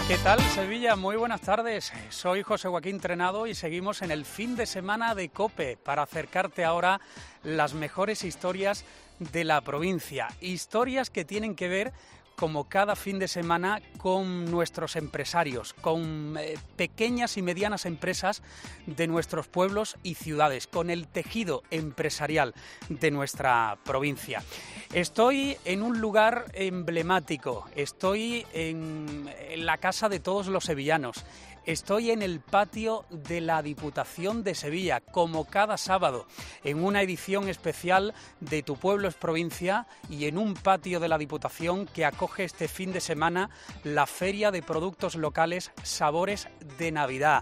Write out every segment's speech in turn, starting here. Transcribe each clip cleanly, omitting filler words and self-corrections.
¿Qué tal, Sevilla? Muy buenas tardes. Soy José Joaquín Trenado y seguimos en el fin de semana de COPE para acercarte ahora las mejores historias de la provincia. Historias que tienen que ver, como cada fin de semana, con nuestros empresarios, con pequeñas y medianas empresas de nuestros pueblos y ciudades, con el tejido empresarial de nuestra provincia. Estoy en un lugar emblemático, estoy en la casa de todos los sevillanos. Estoy en el patio de la Diputación de Sevilla, como cada sábado, en una edición especial de Tu Pueblo es Provincia y en un patio de la Diputación que acoge este fin de semana la Feria de Productos Locales Sabores de Navidad.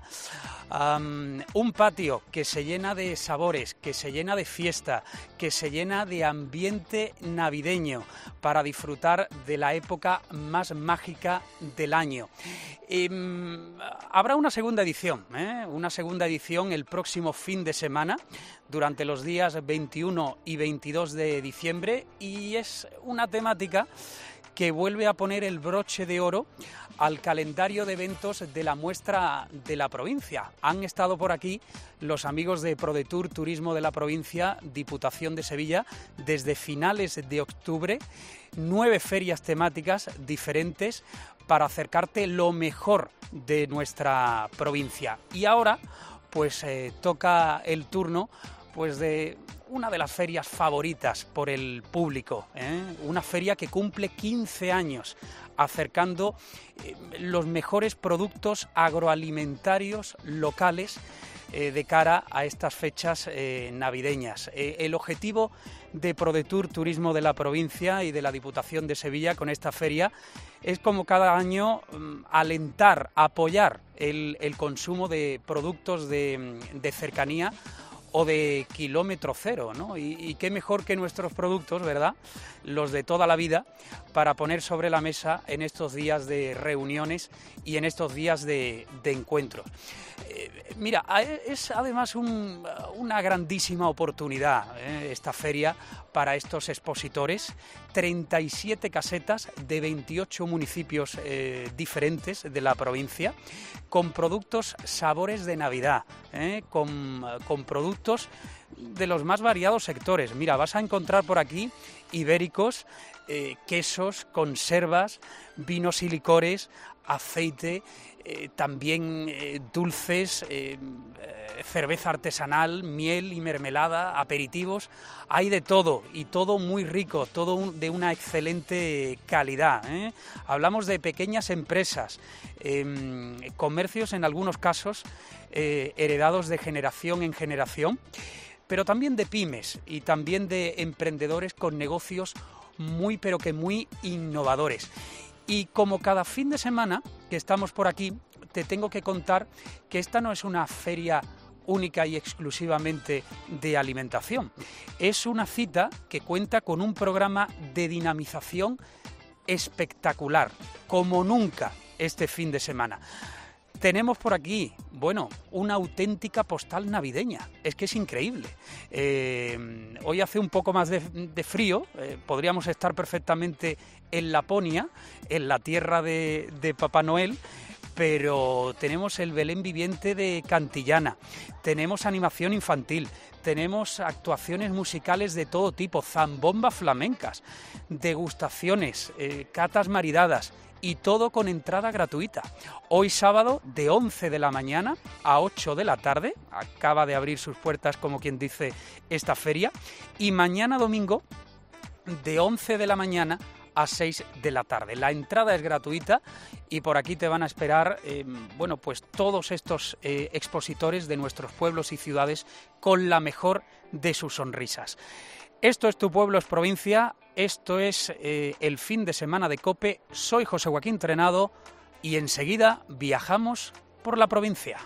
Un patio que se llena de sabores, que se llena de fiesta, que se llena de ambiente navideño para disfrutar de la época más mágica del año. Habrá una segunda edición el próximo fin de semana, durante los días 21 y 22 de diciembre, y es una temática que vuelve a poner el broche de oro al calendario de eventos de la muestra de la provincia. Han estado por aquí los amigos de ProDetour Turismo de la provincia, Diputación de Sevilla, desde finales de octubre, 9 ferias temáticas diferentes para acercarte lo mejor de nuestra provincia. Y ahora, pues toca el turno de una de las ferias favoritas por el público, una feria que cumple 15 años acercando los mejores productos agroalimentarios locales de cara a estas fechas navideñas. El objetivo de ProDetour Turismo de la provincia y de la Diputación de Sevilla con esta feria es, como cada año, alentar, apoyar el consumo de productos de cercanía o de kilómetro cero, ¿no? Y qué mejor que nuestros productos, ¿verdad?, los de toda la vida, para poner sobre la mesa en estos días de reuniones y en estos días de encuentros. Mira, es además una grandísima oportunidad esta feria para estos expositores. 37 casetas de 28 municipios diferentes de la provincia, con productos sabores de Navidad, con productos de los más variados sectores. Mira, vas a encontrar por aquí ibéricos, quesos, conservas, vinos y licores, aceite, también dulces, cerveza artesanal, miel y mermelada, aperitivos. Hay de todo, y todo muy rico, todo de una excelente calidad. Hablamos de pequeñas empresas, comercios en algunos casos heredados de generación en generación, pero también de pymes y también de emprendedores con negocios muy innovadores. Y como cada fin de semana que estamos por aquí, te tengo que contar que esta no es una feria única y exclusivamente de alimentación. Es una cita que cuenta con un programa de dinamización espectacular, como nunca este fin de semana. Tenemos por aquí, una auténtica postal navideña. Es que es increíble. Hoy hace un poco más de frío. Podríamos estar perfectamente en Laponia, en la tierra de Papá Noel, pero tenemos el Belén viviente de Cantillana, tenemos animación infantil, tenemos actuaciones musicales de todo tipo, zambombas flamencas, degustaciones, catas maridadas, y todo con entrada gratuita. Hoy sábado, de 11 de la mañana a 8 de la tarde, acaba de abrir sus puertas, como quien dice, esta feria, y mañana domingo, de 11 de la mañana a 6 de la tarde. La entrada es gratuita y por aquí te van a esperar todos estos expositores de nuestros pueblos y ciudades con la mejor de sus sonrisas. Esto es Tu Pueblo es Provincia, esto es el fin de semana de COPE. Soy José Joaquín Trenado y enseguida viajamos por la provincia.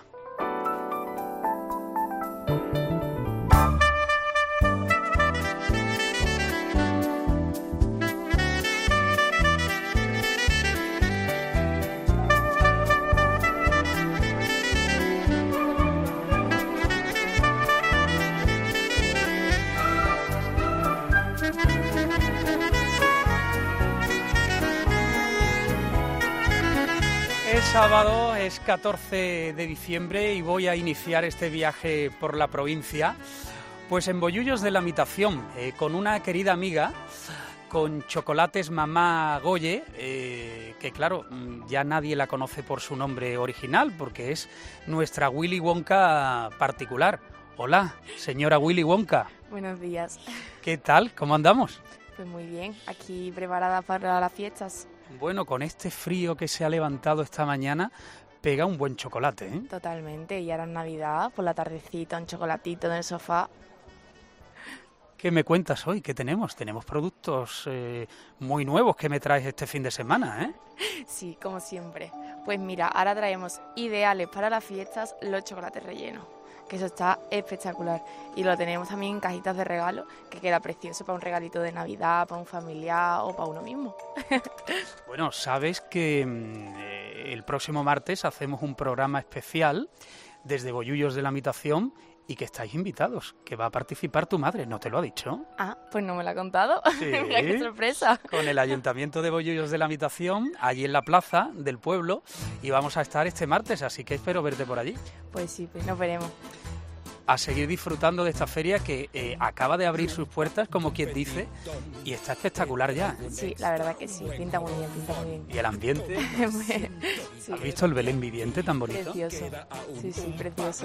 Es sábado, es 14 de diciembre y voy a iniciar este viaje por la provincia, pues en Bollullos de la Mitación, con una querida amiga, con Chocolates Mamá Goye, que claro, ya nadie la conoce por su nombre original, porque es nuestra Willy Wonka particular. Hola, señora Willy Wonka. Buenos días. ¿Qué tal? ¿Cómo andamos? Pues muy bien, aquí preparada para las fiestas. Bueno, con este frío que se ha levantado esta mañana, pega un buen chocolate, ¿eh? Totalmente, y ahora en Navidad, por la tardecita, un chocolatito en el sofá. ¿Qué me cuentas hoy? ¿Qué tenemos? Tenemos productos muy nuevos que me traes este fin de semana, ¿eh? Sí, como siempre. Pues mira, ahora traemos ideales para las fiestas los chocolates rellenos, que eso está espectacular. Y lo tenemos también en cajitas de regalo, que queda precioso para un regalito de Navidad, para un familiar o para uno mismo. Bueno, sabes que el próximo martes hacemos un programa especial desde Bollullos de la Mitación y que estáis invitados, que va a participar tu madre, ¿no te lo ha dicho? Ah, pues no me lo ha contado. Sí. Mira qué sorpresa. Con el Ayuntamiento de Bollullos de la Mitación, allí en la plaza del pueblo, y vamos a estar este martes, así que espero verte por allí. Pues sí, pues nos veremos. A seguir disfrutando de esta feria que acaba de abrir sus puertas, como quien dice, y está espectacular ya. Sí, la verdad que sí, pinta muy bien, pinta muy bien. Y el ambiente. Sí. ¿Has visto el Belén viviente tan bonito? Precioso, sí, precioso.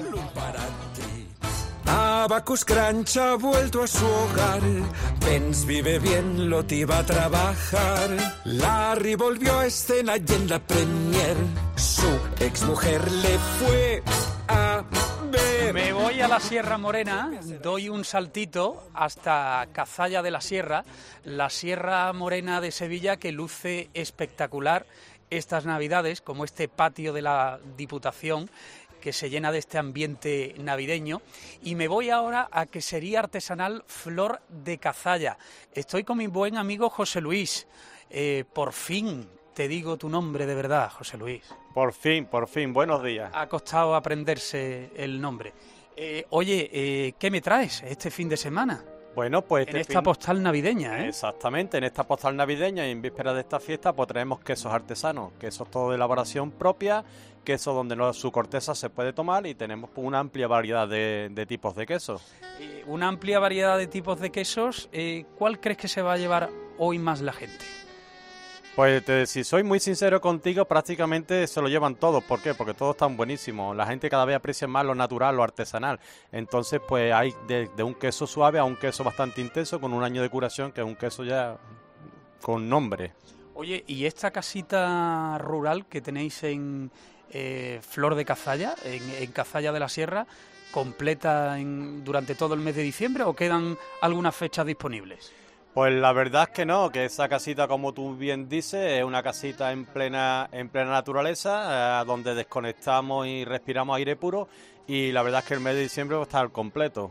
Abacus Crunch ha vuelto a su hogar. Pence vive bien, Loti va a trabajar. Larry volvió a escena y en la premier su exmujer le fue a ver. Me voy a la Sierra Morena, doy un saltito hasta Cazalla de la Sierra Morena de Sevilla, que luce espectacular estas Navidades, como este patio de la Diputación, que se llena de este ambiente navideño. Y me voy ahora a Quesería Artesanal Flor de Cazalla. Estoy con mi buen amigo José Luis. Por fin te digo tu nombre de verdad, José Luis. Por fin, buenos días. Ha costado aprenderse el nombre. Oye, ¿qué me traes este fin de semana? Bueno, pues en esta postal navideña, ¿eh? Exactamente, en esta postal navideña y en vísperas de esta fiesta, pues traemos quesos artesanos, quesos todo de elaboración propia, queso donde su corteza se puede tomar, y tenemos una amplia variedad de tipos de quesos. Una amplia variedad de tipos de quesos. ¿Cuál crees que se va a llevar hoy más la gente? Pues si soy muy sincero contigo, prácticamente se lo llevan todos. ¿Por qué? Porque todos están buenísimos. La gente cada vez aprecia más lo natural, lo artesanal. Entonces, pues hay de un queso suave a un queso bastante intenso con un año de curación, que es un queso ya con nombre. Oye, ¿y esta casita rural que tenéis en Flor de Cazalla, en Cazalla de la Sierra, completa durante todo el mes de diciembre, o quedan algunas fechas disponibles? Pues la verdad es que no, que esa casita, como tú bien dices, es una casita en plena naturaleza, donde desconectamos y respiramos aire puro, y la verdad es que el mes de diciembre va a estar completo.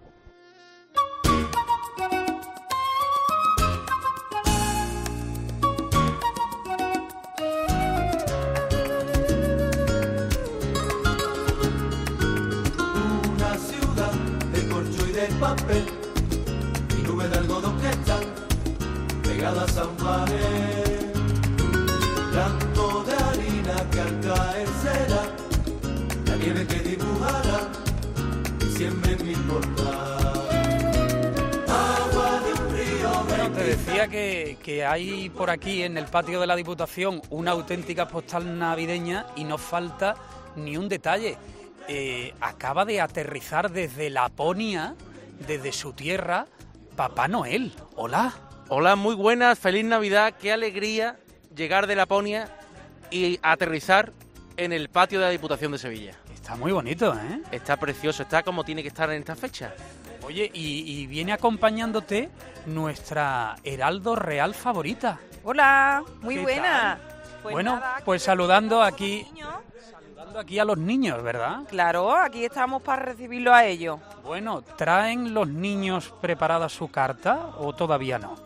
Una ciudad de corcho y de papel, y nubes de algodón que están pegadas a un pared, llanto de harina que al caer será la nieve que dibujará diciembre en mi portal. Agua de un río. Bueno, te decía que hay por aquí en el patio de la Diputación una auténtica postal navideña, y no falta ni un detalle. Acaba de aterrizar desde Laponia, desde su tierra, Papá Noel. Hola. Hola, muy buenas, feliz Navidad, qué alegría llegar de Laponia y aterrizar en el patio de la Diputación de Sevilla. Está muy bonito, ¿eh? Está precioso, está como tiene que estar en esta fecha. Oye, y viene acompañándote nuestra Heraldo Real favorita. Hola, muy ¿Qué buena. tal? Bueno, pues saludando aquí a los niños, ¿verdad? Claro, aquí estamos para recibirlo a ellos. Bueno, ¿traen los niños preparada su carta o todavía no?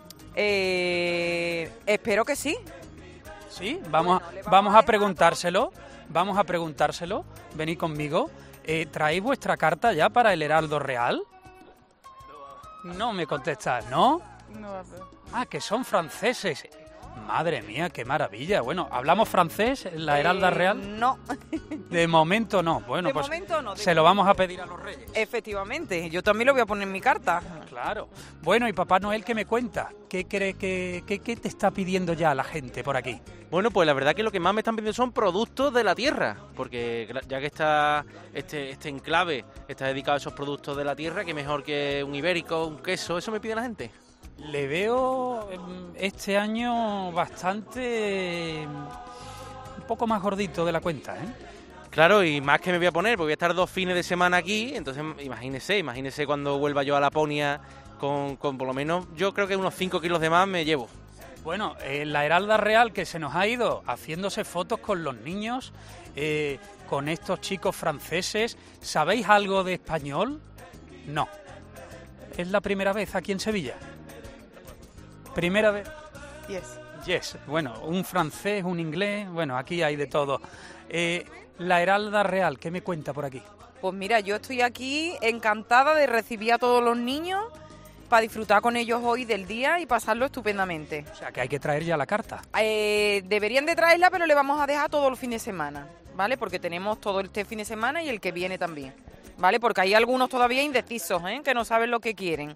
Espero que sí. ¿Sí? Vamos a preguntárselo. Venid conmigo. ¿Traéis vuestra carta ya para el Heraldo Real? No me contestas, ¿no? No, Ah, que son franceses. Madre mía, qué maravilla. Bueno, ¿hablamos francés en la Heralda Real? No, De momento no. Bueno, de pues momento no. se lo vamos a pedir a los Reyes. Efectivamente, yo también lo voy a poner en mi carta. Claro. Bueno, ¿y Papá Noel qué me cuenta? ¿Qué cree qué te está pidiendo ya la gente por aquí? Bueno, pues la verdad que lo que más me están pidiendo son productos de la tierra, porque ya que está este enclave está dedicado a esos productos de la tierra, que mejor que un ibérico, un queso, eso me pide la gente. Le veo este año bastante... un poco más gordito de la cuenta, ¿eh? Claro, y más que me voy a poner, porque voy a estar 2 fines de semana aquí, entonces imagínese cuando vuelva yo a Laponia con por lo menos, yo creo que unos 5 kilos de más me llevo. Bueno, la Heralda Real que se nos ha ido haciéndose fotos con los niños, con estos chicos franceses. ¿Sabéis algo de español? No. ¿Es la primera vez aquí en Sevilla? ¿Primera vez? Yes. Bueno, un francés, un inglés, bueno, aquí hay de todo. La Heralda Real, ¿qué me cuenta por aquí? Pues mira, yo estoy aquí encantada de recibir a todos los niños para disfrutar con ellos hoy del día y pasarlo estupendamente. O sea, que hay que traer ya la carta. Deberían de traerla, pero le vamos a dejar todo el fin de semana, ¿vale? Porque tenemos todo este fin de semana y el que viene también, ¿vale? Porque hay algunos todavía indecisos, que no saben lo que quieren.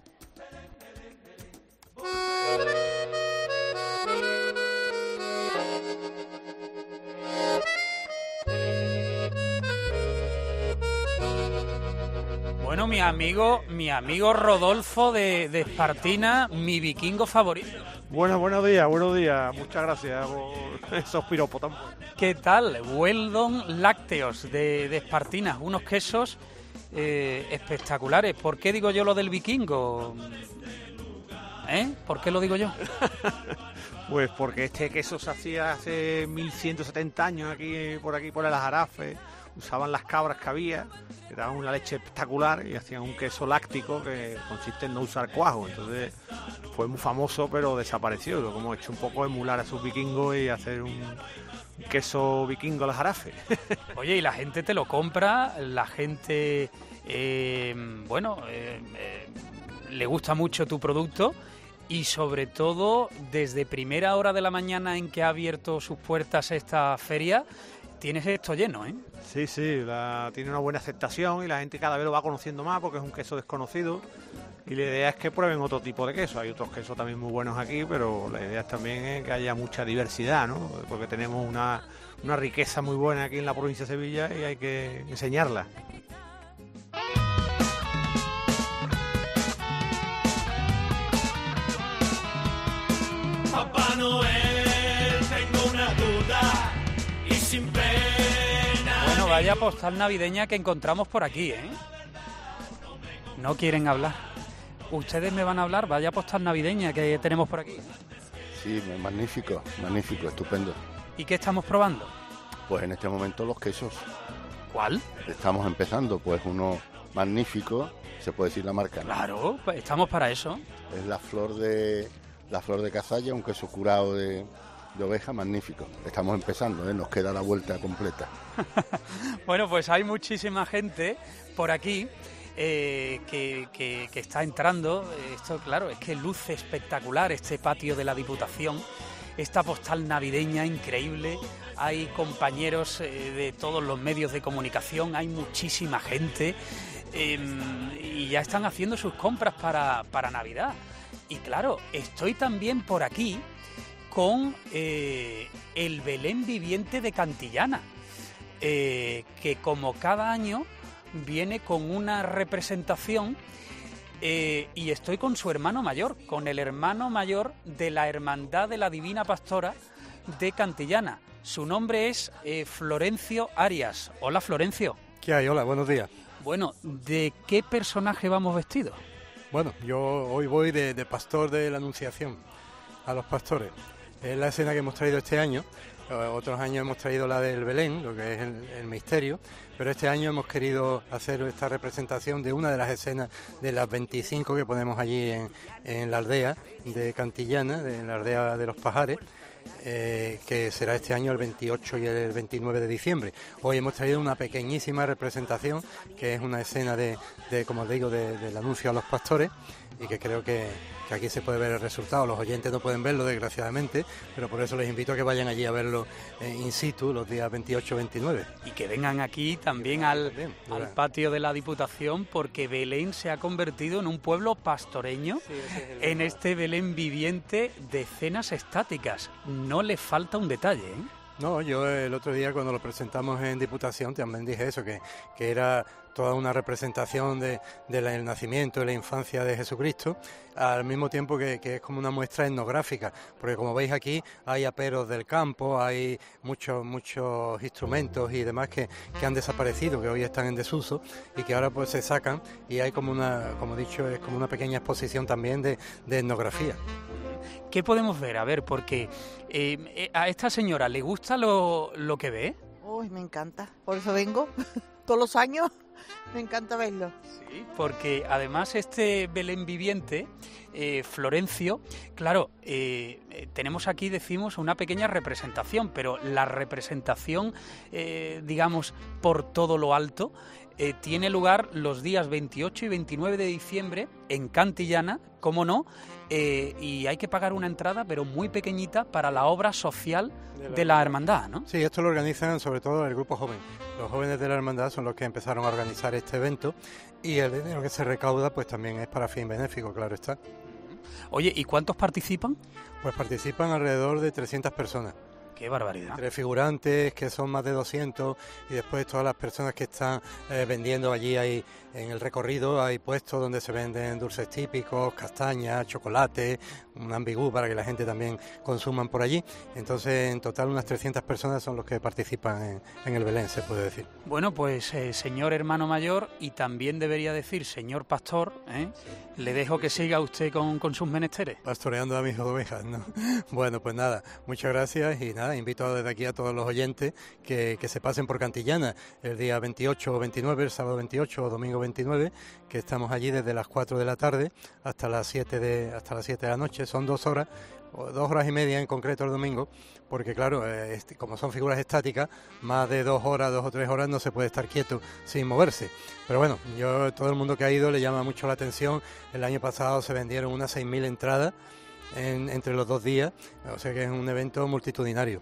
Bueno, mi amigo Rodolfo de Espartina, mi vikingo favorito. Buenos días. Muchas gracias por esos piropos tan buenos. ¿Qué tal? Weldon Lácteos de Espartina, unos quesos espectaculares. ¿Por qué digo yo lo del vikingo? ¿Por qué lo digo yo? Pues porque este queso se hacía hace 1170 años por el Aljarafe. Usaban las cabras que había, que daban una leche espectacular y hacían un queso láctico que consiste en no usar cuajo. Entonces fue muy famoso, pero desapareció. Lo que hemos hecho un poco emular a sus vikingos y hacer un queso vikingo al jarafe. Oye, y la gente te lo compra, la gente, le gusta mucho tu producto. Y sobre todo, desde primera hora de la mañana en que ha abierto sus puertas esta feria, tienes esto lleno, ¿eh? Sí, tiene una buena aceptación y la gente cada vez lo va conociendo más porque es un queso desconocido y la idea es que prueben otro tipo de queso. Hay otros quesos también muy buenos aquí, pero la idea también es que haya mucha diversidad, ¿no? Porque tenemos una riqueza muy buena aquí en la provincia de Sevilla y hay que enseñarla. Papá Noel, tengo una duda y sin pena. Bueno, vaya postal navideña que encontramos por aquí, ¿eh? No quieren hablar. Ustedes me van a hablar, vaya postal navideña que tenemos por aquí. Sí, magnífico, estupendo. ¿Y qué estamos probando? Pues en este momento los quesos. ¿Cuál? Estamos empezando, pues uno magnífico, se puede decir la marca, ¿no? Claro, pues estamos para eso. Es la flor de cazalla, un queso curado de oveja, magnífico. Estamos empezando, nos queda la vuelta completa. Bueno, pues hay muchísima gente por aquí que está entrando. Esto, claro, es que luce espectacular este patio de la Diputación, esta postal navideña increíble. Hay compañeros de todos los medios de comunicación, hay muchísima gente y ya están haciendo sus compras para Navidad. Y claro, estoy también por aquí con el Belén viviente de Cantillana, que como cada año viene con una representación y estoy con su hermano mayor, con el hermano mayor de la Hermandad de la Divina Pastora de Cantillana. Su nombre es Florencio Arias. Hola, Florencio. ¿Qué hay? Hola, buenos días. Bueno, ¿de qué personaje vamos vestidos? Bueno, yo hoy voy de pastor de la Anunciación, a los pastores. Es la escena que hemos traído este año. Otros años hemos traído la del Belén, lo que es el misterio, pero este año hemos querido hacer esta representación de una de las escenas de las 25 que ponemos allí en la aldea de Cantillana, en la aldea de los Pajares, que será este año el 28 y el 29 de diciembre. Hoy hemos traído una pequeñísima representación, que es una escena de como os digo, del anuncio a los pastores, y que creo que aquí se puede ver el resultado. Los oyentes no pueden verlo, desgraciadamente, pero por eso les invito a que vayan allí a verlo in situ los días 28-29. Y que vengan aquí también al patio de la Diputación, porque Belén se ha convertido en un pueblo pastoreño, en este Belén viviente de cenas estáticas. No le falta un detalle, ¿eh? No, yo el otro día cuando lo presentamos en Diputación también dije eso, que era toda una representación del nacimiento y la infancia de Jesucristo, al mismo tiempo que es como una muestra etnográfica, porque como veis aquí hay aperos del campo, hay muchos instrumentos y demás que han desaparecido, que hoy están en desuso y que ahora pues se sacan, y hay como he dicho, es como una pequeña exposición también de etnografía. ¿Qué podemos ver? A ver, porque a esta señora le gusta lo que ve. Uy, me encanta, por eso vengo todos los años, me encanta verlo. Sí, porque además este Belén viviente, Florencio, claro, tenemos aquí, decimos, una pequeña representación, pero la representación, digamos, por todo lo alto, tiene lugar los días 28 y 29 de diciembre en Cantillana, cómo no, y hay que pagar una entrada, pero muy pequeñita, para la obra social de la hermandad, ¿no? Sí, esto lo organizan sobre todo el grupo joven. Los jóvenes de la hermandad son los que empezaron a organizar este evento, y el dinero que se recauda pues también es para fin benéfico, claro está. Oye, ¿y cuántos participan? Pues participan alrededor de 300 personas. ¡Qué barbaridad! Entre figurantes, que son más de 200, y después todas las personas que están vendiendo allí. Hay en el recorrido hay puestos donde se venden dulces típicos, castañas, chocolate, un ambigú para que la gente también consuman por allí. Entonces, en total, unas 300 personas son los que participan en el Belén, se puede decir. Bueno, pues señor hermano mayor, y también debería decir señor pastor, le dejo que siga usted con sus menesteres. Pastoreando a mis ovejas, ¿no? Bueno, pues nada, muchas gracias, y nada, invito desde aquí a todos los oyentes que se pasen por Cantillana el día 28 o 29, el sábado 28 o domingo 29, que estamos allí desde las 4 de la tarde hasta las 7 de la noche. Son 2 horas, o 2 horas y media en concreto el domingo, porque claro, como son figuras estáticas, más de 2 horas, 2 o 3 horas no se puede estar quieto sin moverse. Pero bueno, todo el mundo que ha ido le llama mucho la atención. El año pasado se vendieron unas 6.000 entradas entre los 2 días, o sea que es un evento multitudinario.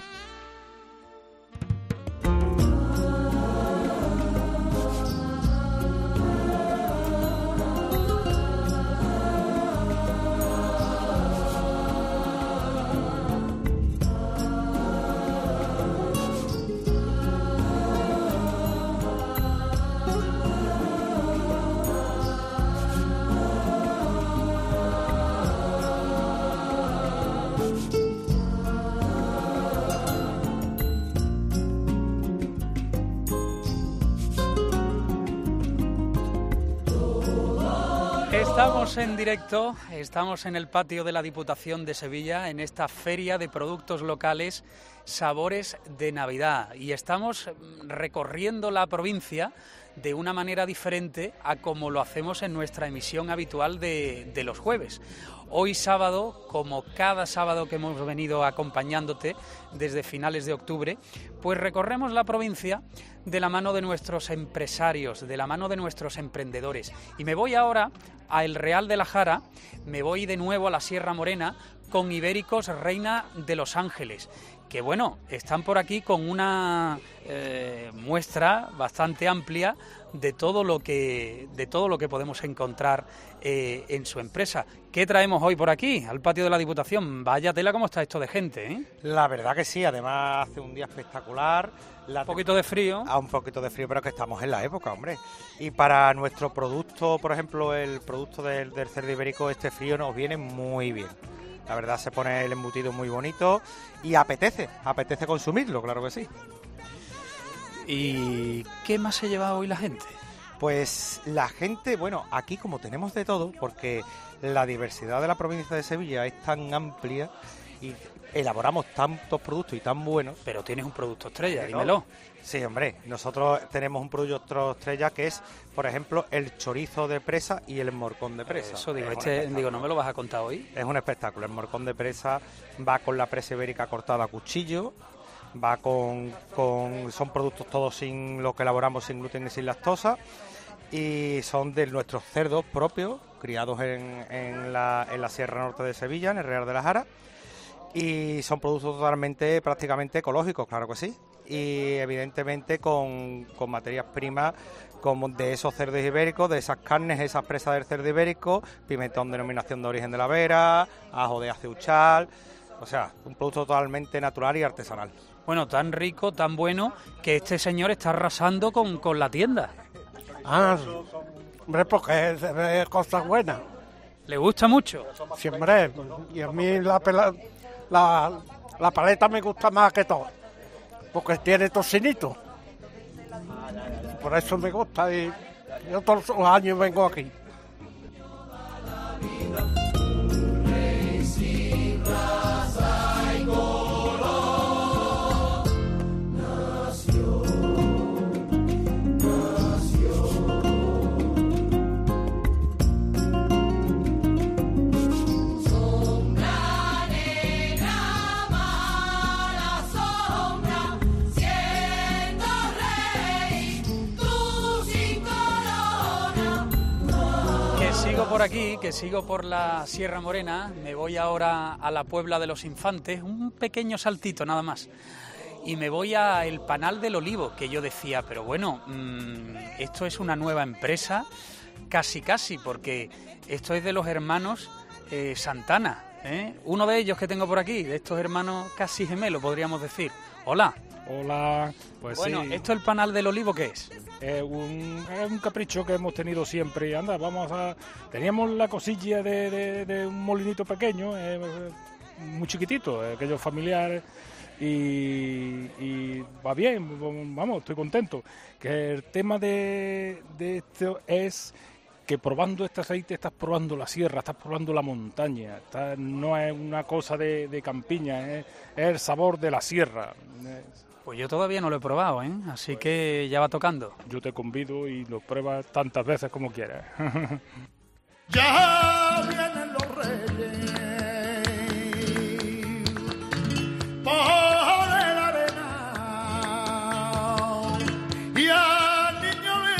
Estamos en directo, estamos en el patio de la Diputación de Sevilla, en esta feria de productos locales, Sabores de Navidad, y estamos recorriendo la provincia de una manera diferente a como lo hacemos en nuestra emisión habitual de los jueves. Hoy sábado, como cada sábado que hemos venido acompañándote desde finales de octubre, pues recorremos la provincia de la mano de nuestros empresarios, de la mano de nuestros emprendedores. Y me voy ahora a El Real de la Jara, me voy de nuevo a la Sierra Morena con Ibéricos Reina de los Ángeles, que bueno, están por aquí con una muestra bastante amplia de todo lo que podemos encontrar en su empresa. ¿Qué traemos hoy por aquí, al patio de la Diputación? Vaya tela cómo está esto de gente, ¿eh? La verdad que sí, además hace un día espectacular. Un poquito de frío. Un poquito de frío, pero que estamos en la época, hombre. Y para nuestro producto, por ejemplo, el producto del cerdo ibérico, este frío nos viene muy bien. La verdad, se pone el embutido muy bonito y apetece consumirlo, claro que sí. ¿Y qué más se lleva hoy la gente? Pues la gente, bueno, aquí como tenemos de todo, porque la diversidad de la provincia de Sevilla es tan amplia y elaboramos tantos productos y tan buenos. Pero tienes un producto estrella, dímelo. Sí, hombre, nosotros tenemos un producto estrella que es, por ejemplo, el chorizo de presa y el morcón de presa. Eso digo, ¿no me lo vas a contar hoy? Es un espectáculo. El morcón de presa va con la presa ibérica cortada a cuchillo, va son productos todos sin lo que elaboramos sin gluten y sin lactosa. y son de nuestros cerdos propios, criados en la Sierra Norte de Sevilla, en el Real de la Jara, y son productos totalmente, prácticamente ecológicos, claro que sí, y evidentemente con materias primas como de esos cerdos ibéricos, de esas carnes, esas presas del cerdo ibérico, pimentón denominación de origen de la Vera, ajo de Aceuchal, o sea, un producto totalmente natural y artesanal. Bueno, tan rico, tan bueno, que este señor está arrasando con la tienda. Ah, hombre, porque es cosas buenas. ¿Le gusta mucho? Siempre, y a mí la paleta me gusta más que todo, porque tiene tocinito. Por eso me gusta y yo todos los años vengo aquí. Por aquí, que sigo por la Sierra Morena, me voy ahora a la Puebla de los Infantes, un pequeño saltito nada más, y me voy a el Panal del Olivo, que yo decía, pero bueno, esto es una nueva empresa, casi, porque esto es de los hermanos Santana, uno de ellos que tengo por aquí, de estos hermanos casi gemelos, podríamos decir. Hola. Hola, pues bueno, sí. ¿esto el Panal del Olivo qué es? Es un capricho que hemos tenido siempre. Anda, teníamos la cosilla de un molinito pequeño, muy chiquitito, aquello familiar, y va bien, vamos, estoy contento. Que el tema de esto es que probando este aceite estás probando la sierra, estás probando la montaña, no es una cosa de campiña, es el sabor de la sierra. Pues yo todavía no lo he probado, así que ya va tocando. Yo te convido y lo pruebas tantas veces como quieras. Ya vienen los reyes por la arena y al niño le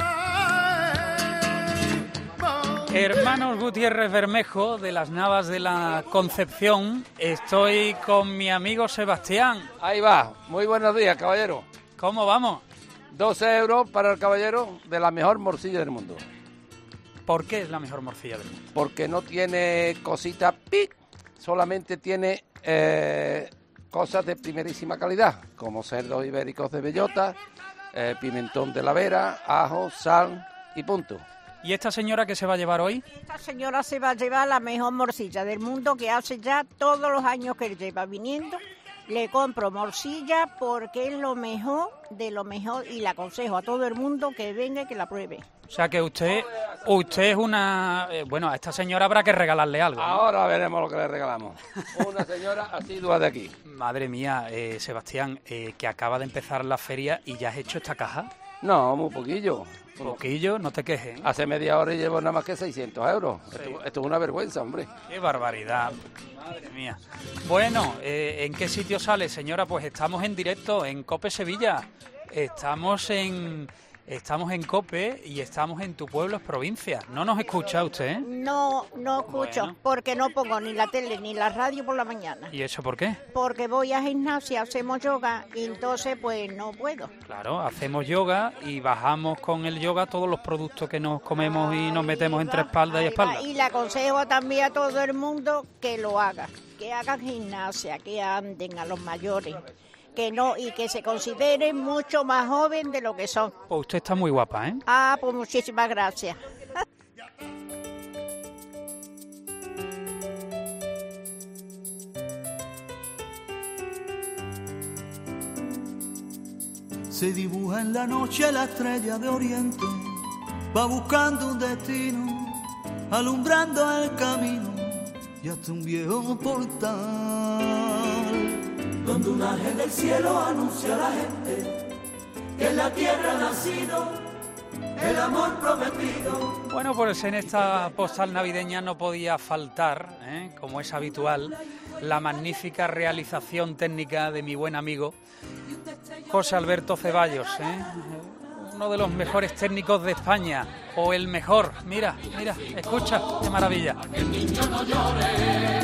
trae. Hermanos Gutiérrez Bermejo, de las Navas de la Concepción, estoy con mi amigo Sebastián. Ahí va, muy buenos días, caballero. ¿Cómo vamos? 12 euros para el caballero de la mejor morcilla del mundo. ¿Por qué es la mejor morcilla del mundo? Porque no tiene cositas pic, solamente tiene cosas de primerísima calidad, como cerdos ibéricos de bellota, pimentón de la Vera, ajo, sal y punto. ¿Y esta señora qué se va a llevar hoy? Esta señora se va a llevar la mejor morcilla del mundo, que hace ya todos los años que lleva viniendo. Le compro morcilla porque es lo mejor de lo mejor y le aconsejo a todo el mundo que venga y que la pruebe. O sea que usted es una... bueno, a esta señora habrá que regalarle algo, ¿no? Ahora veremos lo que le regalamos. Una señora asidua de aquí. Madre mía, Sebastián, que acaba de empezar la feria y ya has hecho esta caja. No, muy poquillo. Poquillo, no te quejes. Hace media hora y llevo nada más que 600 euros. Sí. Esto es una vergüenza, hombre. Qué barbaridad. Madre mía. Bueno, ¿en qué sitio sale, señora? Pues estamos en directo en COPE Sevilla. Estamos en COPE y estamos en Tu Pueblo es Provincia. ¿No nos escucha usted? No escucho, bueno, porque no pongo ni la tele ni la radio por la mañana. ¿Y eso por qué? Porque voy a gimnasia, hacemos yoga y entonces pues no puedo. Claro, hacemos yoga y bajamos con el yoga todos los productos que nos comemos y nos metemos entre espalda y espalda. Y le aconsejo también a todo el mundo que lo haga, que hagan gimnasia, que anden a los mayores. Que no, y que se consideren mucho más joven de lo que son. Pues usted está muy guapa, ¿eh? Ah, pues muchísimas gracias. Se dibuja en la noche la estrella de Oriente, va buscando un destino, alumbrando el camino, y hasta un viejo portal donde un ángel del cielo anuncia a la gente que en la tierra ha nacido el amor prometido. Bueno, pues en esta postal navideña no podía faltar, como es habitual, la magnífica realización técnica de mi buen amigo José Alberto Ceballos. uno de los mejores técnicos de España, o el mejor. Mira, mira, escucha, qué maravilla. El niño no llore.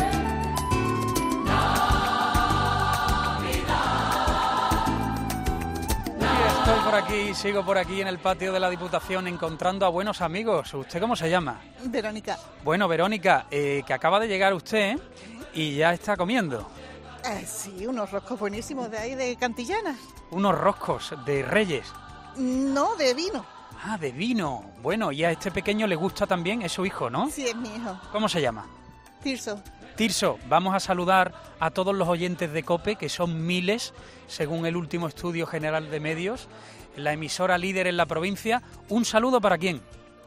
Estoy por aquí, sigo por aquí en el patio de la Diputación encontrando a buenos amigos. ¿Usted cómo se llama? Verónica. Bueno, Verónica, que acaba de llegar usted y ya está comiendo. Sí, unos roscos buenísimos de ahí de Cantillana. Unos roscos de Reyes. No, de vino. Ah, de vino. Bueno, y a este pequeño le gusta también, es su hijo, ¿no? Sí, es mi hijo. ¿Cómo se llama? Tirso. Tirso, vamos a saludar a todos los oyentes de COPE, que son miles, según el último estudio general de medios, la emisora líder en la provincia. ¿Un saludo para quién?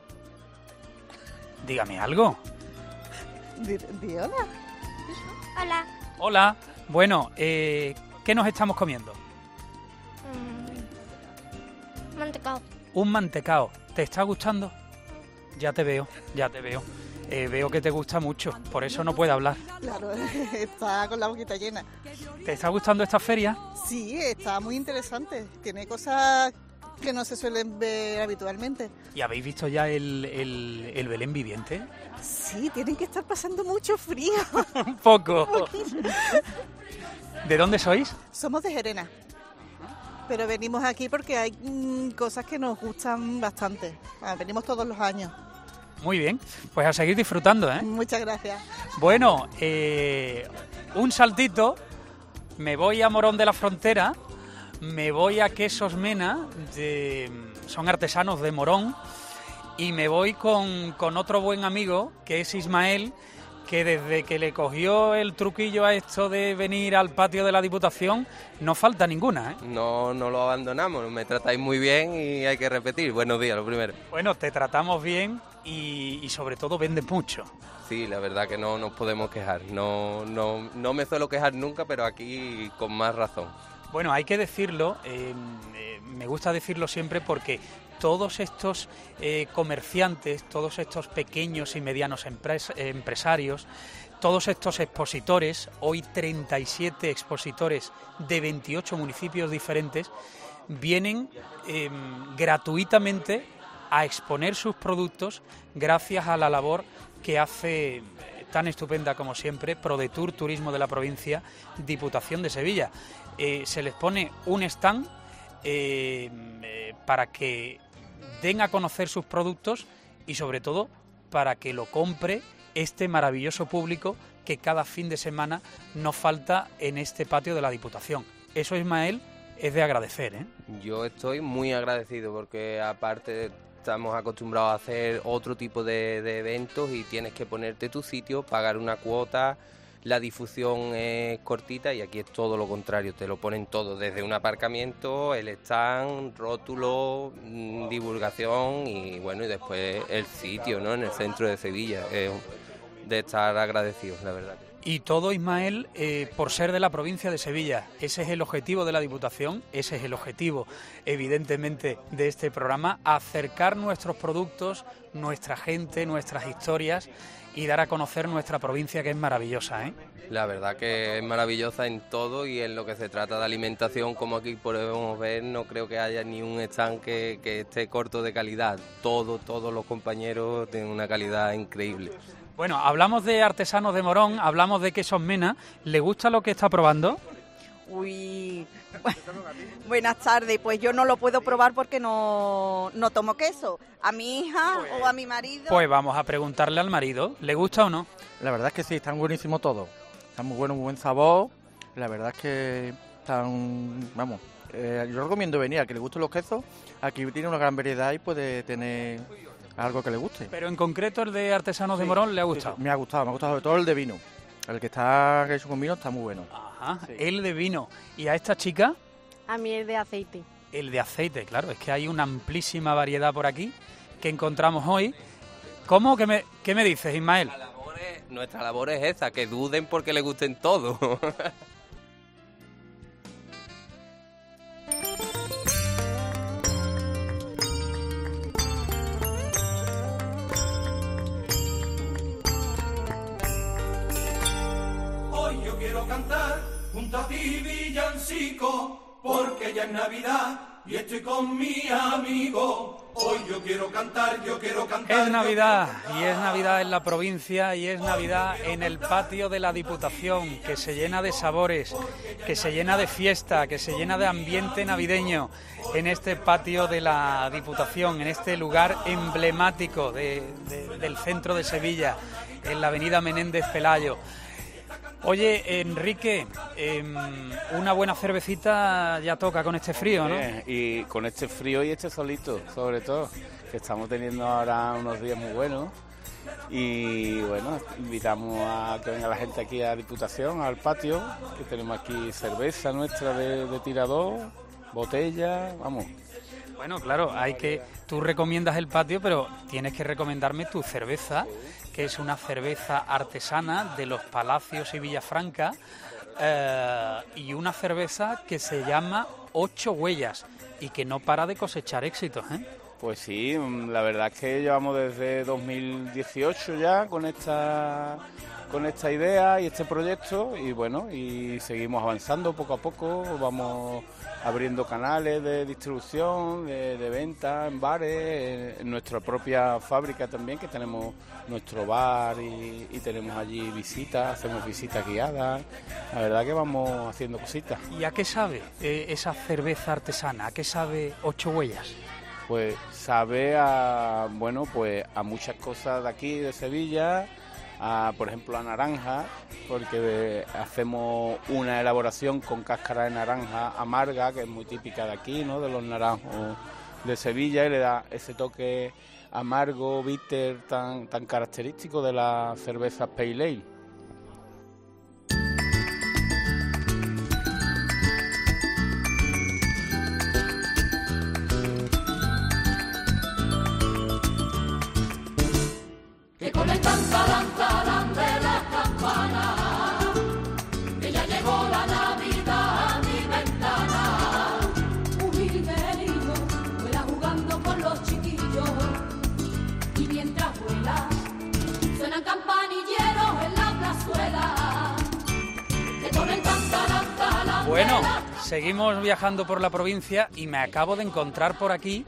Dígame algo. Di hola. Hola. Hola. Bueno, ¿qué nos estamos comiendo? Mantecao. Un mantecao. ¿Te está gustando? Ya te veo, ya te veo. Veo que te gusta mucho, por eso no puede hablar. Claro, está con la boquita llena. ¿Te está gustando esta feria? Sí, está muy interesante. Tiene cosas que no se suelen ver habitualmente. ¿Y habéis visto ya el Belén viviente? Sí, tienen que estar pasando mucho frío. Un poco. ¿De dónde sois? Somos de Gerena. Pero venimos aquí porque hay cosas que nos gustan bastante. Venimos todos los años. Muy bien, pues a seguir disfrutando, ¿eh? Muchas gracias. Bueno, un saltito, me voy a Morón de la Frontera, me voy a Quesos Mena, son artesanos de Morón, y me voy con otro buen amigo, que es Ismael, que desde que le cogió el truquillo a esto de venir al patio de la Diputación, no falta ninguna, ¿eh? No lo abandonamos, me tratáis muy bien y hay que repetir. Buenos días, lo primero. Bueno, te tratamos bien y sobre todo vendes mucho. Sí, la verdad que no nos podemos quejar. No me suelo quejar nunca, pero aquí con más razón. Bueno, hay que decirlo, me gusta decirlo siempre porque todos estos comerciantes, todos estos pequeños y medianos empresarios, todos estos expositores, hoy 37 expositores de 28 municipios diferentes, vienen gratuitamente a exponer sus productos gracias a la labor que hace tan estupenda como siempre ProDetour, Turismo de la Provincia, Diputación de Sevilla. Se les pone un stand para que den a conocer sus productos y sobre todo para que lo compre este maravilloso público que cada fin de semana nos falta en este patio de la Diputación. Eso, Ismael, es de agradecer, ¿eh? Yo estoy muy agradecido porque aparte estamos acostumbrados a hacer otro tipo de eventos y tienes que ponerte tu sitio, pagar una cuota, la difusión es cortita y aquí es todo lo contrario, te lo ponen todo, desde un aparcamiento, el stand, rótulo, divulgación y bueno, y después el sitio, ¿no? En el centro de Sevilla, de estar agradecidos, la verdad. Y todo, Ismael, por ser de la provincia de Sevilla. Ese es el objetivo de la Diputación, ese es el objetivo, evidentemente, de este programa, acercar nuestros productos, nuestra gente, nuestras historias y dar a conocer nuestra provincia, que es maravillosa, ¿eh? La verdad que es maravillosa en todo y en lo que se trata de alimentación, como aquí podemos ver, no creo que haya ni un stand que esté corto de calidad. Todos los compañeros tienen una calidad increíble. Bueno, hablamos de artesanos de Morón, hablamos de Quesos Mena. ¿Le gusta lo que está probando? Uy, buenas tardes. Pues yo no lo puedo probar porque no tomo queso. A mi hija o a mi marido. Pues vamos a preguntarle al marido, ¿le gusta o no? La verdad es que sí, están buenísimos todos. Están muy buenos, muy buen sabor. La verdad es que están, vamos, yo recomiendo venir, a que le gusten los quesos. Aquí tiene una gran variedad y puede tener algo que le guste. Pero en concreto el de artesanos de Morón, ¿le ha gustado? Sí, me ha gustado sobre todo el de vino. El que está hecho con vino está muy bueno. Ajá, sí. El de vino. ¿Y a esta chica? A mí el de aceite. El de aceite, claro. Es que hay una amplísima variedad por aquí que encontramos hoy. ¿Cómo? ¿Qué me dices, Ismael? Nuestra labor es esa, que duden porque les gusten todos. Hoy yo quiero cantar junto a ti villancico, porque ya es Navidad y estoy con mi amigo. Hoy yo quiero cantar, yo quiero cantar. Es Navidad, y es Navidad en la provincia, y es Navidad en el patio de la Diputación, que se llena de sabores, que se llena de fiesta, que se llena de ambiente navideño en este patio de la Diputación, en este lugar emblemático del centro de Sevilla, en la avenida Menéndez Pelayo. Oye, Enrique, una buena cervecita ya toca con este frío, ¿no? Y con este frío y este solito, sobre todo, que estamos teniendo ahora unos días muy buenos. Y bueno, invitamos a que venga la gente aquí a Diputación, al patio, que tenemos aquí cerveza nuestra de tirador, botella, vamos. Bueno, claro, tú recomiendas el patio, pero tienes que recomendarme tu cerveza, que es una cerveza artesana de los Palacios y Villafranca, y una cerveza que se llama 8 Huellas y que no para de cosechar éxitos, ¿eh? Pues sí, la verdad es que llevamos desde 2018 ya con esta idea y este proyecto, y bueno, y seguimos avanzando poco a poco, vamos abriendo canales de distribución, de venta en bares, en nuestra propia fábrica también, que tenemos nuestro bar y tenemos allí visitas, hacemos visitas guiadas. La verdad que vamos haciendo cositas. ¿Y a qué sabe esa cerveza artesana? ¿A qué sabe 8 Huellas? Pues sabe a muchas cosas de aquí, de Sevilla, por ejemplo a naranja, porque hacemos una elaboración con cáscara de naranja amarga, que es muy típica de aquí, ¿no? De los naranjos de Sevilla, y le da ese toque amargo, bitter, tan característico de la cerveza Pale Ale. Que con el tan de las campanas, que ya llegó la Navidad a mi ventana. Humilderillo vuela jugando con los chiquillos, y mientras vuela suenan campanilleros en la plazuela. Que con el tan Bueno, seguimos viajando por la provincia y me acabo de encontrar por aquí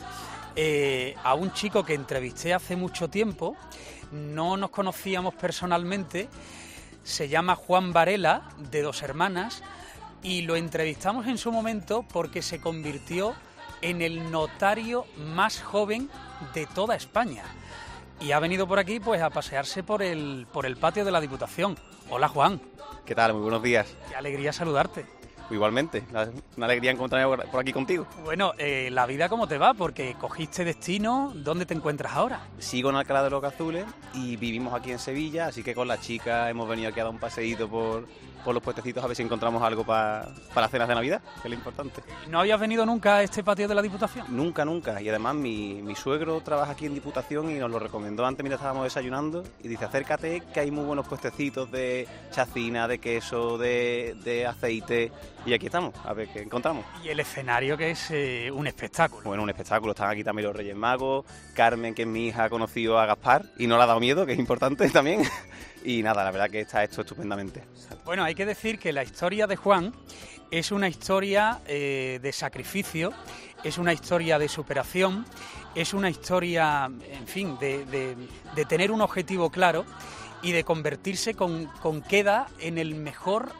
a un chico que entrevisté hace mucho tiempo. No nos conocíamos personalmente, se llama Juan Varela, de Dos Hermanas, y lo entrevistamos en su momento porque se convirtió en el notario más joven de toda España. Y ha venido por aquí pues a pasearse por el patio de la Diputación. Hola, Juan. ¿Qué tal? Muy buenos días. Qué alegría saludarte. Igualmente, una alegría encontrarme por aquí contigo. Bueno, ¿la vida cómo te va? Porque cogiste destino, ¿dónde te encuentras ahora? Sigo en Alcalá de los Gazules y vivimos aquí en Sevilla, así que con la chica hemos venido aquí a dar un paseíto por los puestecitos a ver si encontramos algo para las cenas de Navidad, que es lo importante. ¿No habías venido nunca a este patio de la Diputación? Nunca. Y además mi suegro trabaja aquí en Diputación y nos lo recomendó antes mientras estábamos desayunando, y dice, acércate que hay muy buenos puestecitos de chacina, de queso, de aceite, y aquí estamos, a ver qué encontramos. Y el escenario, que es un espectáculo. Bueno, un espectáculo. Están aquí también los Reyes Magos, Carmen, que es mi hija, ha conocido a Gaspar y no le ha dado miedo, que es importante también. Y nada, la verdad que está hecho estupendamente. Bueno, hay que decir que la historia de Juan es una historia de sacrificio, es una historia de superación, es una historia, en fin, de tener un objetivo claro y de convertirse con qué edad en el mejor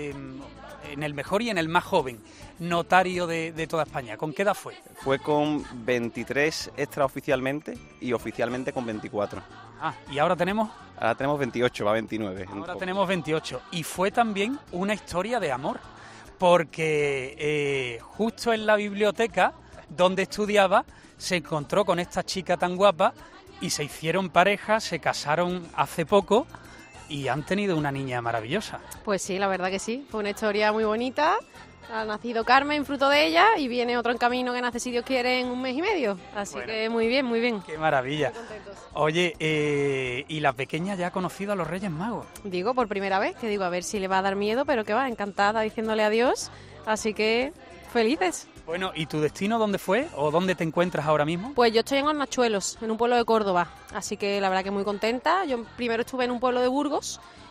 y en el más joven notario de toda España. ¿Con qué edad fue? Fue con 23 extraoficialmente y oficialmente con 24. Ah, ¿y ahora tenemos? Ahora tenemos 28, va 29. Ahora tenemos 28. Y fue también una historia de amor, porque justo en la biblioteca donde estudiaba se encontró con esta chica tan guapa y se hicieron pareja, se casaron hace poco y han tenido una niña maravillosa. Pues sí, la verdad que sí. Fue una historia muy bonita. Ha nacido Carmen, fruto de ella, y viene otro en camino que nace, si Dios quiere, en 1 mes y medio. Así bueno, que muy bien, muy bien. ¡Qué maravilla! Oye, ¿y la pequeña ya ha conocido a los Reyes Magos? Digo, por primera vez, que digo, a ver si le va a dar miedo, pero que va, encantada diciéndole adiós. Así que, felices. Bueno, ¿y tu destino dónde fue o dónde te encuentras ahora mismo? Pues yo estoy en Hornachuelos, en un pueblo de Córdoba. Así que la verdad que muy contenta. Yo primero estuve en un pueblo de Burgos